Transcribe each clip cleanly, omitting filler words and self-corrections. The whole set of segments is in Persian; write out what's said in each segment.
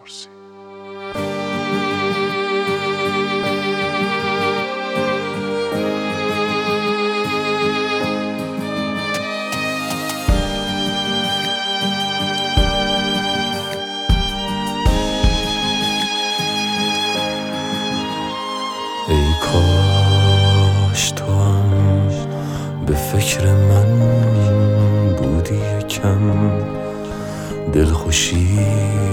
بپرسی. ای کاش تو هم به فکر من بودی یکم، دلخوشی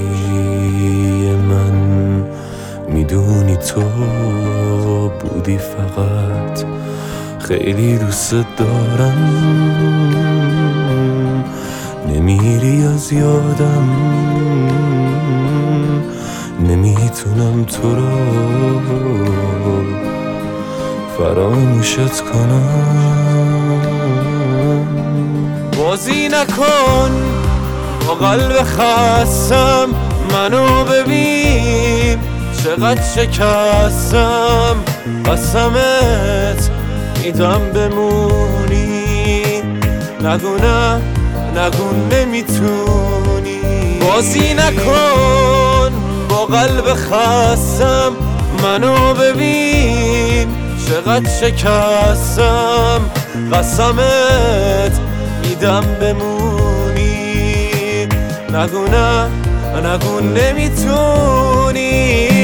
من میدونی تو بودی فقط. خیلی دوست دارم، نمیری از یادم، نمیتونم تو رو فراموشت کنم. بازی نکن با قلب خستم، منو ببین چقدر شکستم. قسمت میدم بمونی، نگو نه نگو نمیتونی. بازی نکن با قلب خستم، منو ببین چقدر شکستم. قسمت میدم بمونی، نگو نه نگو نمیتونی.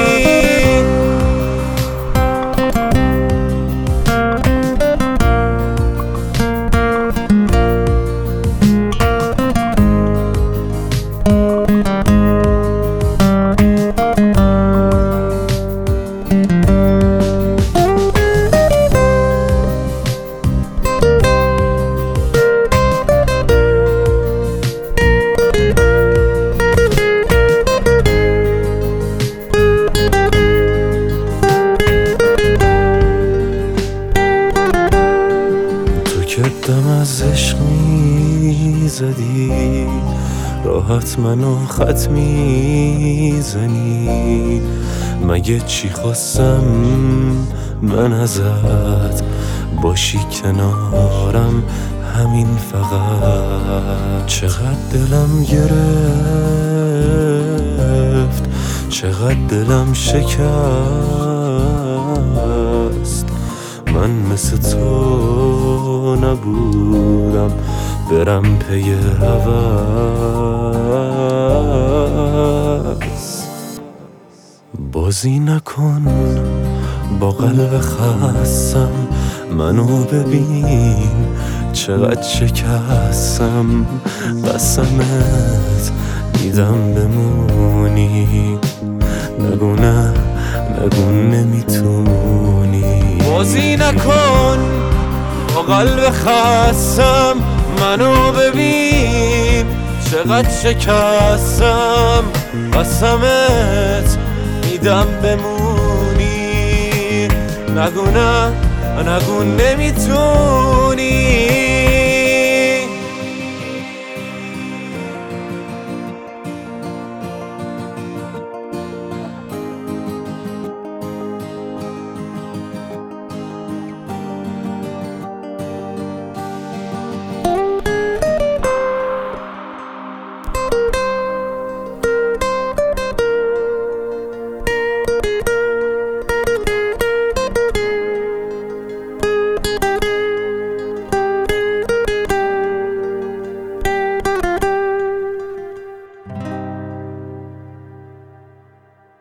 دم از عشق میزدی، راحت منو خط میزنی. مگه چی خواستم من ازت؟ باشی کنارم همین فقط. چقدر دلم گرفت، چقدر دلم شکست. من مثل تو نبودم برم پی هوس. بازی نکن با قلب خستم، منو ببین چقدر شکستم. قسمت میدم بمونی، نگو نه نگو نمیتونی. بازی نکن با قلب خستم، منو ببین چقدر شکستم. قسمت میدم بمونی، نگو نه نگو نمیتونی.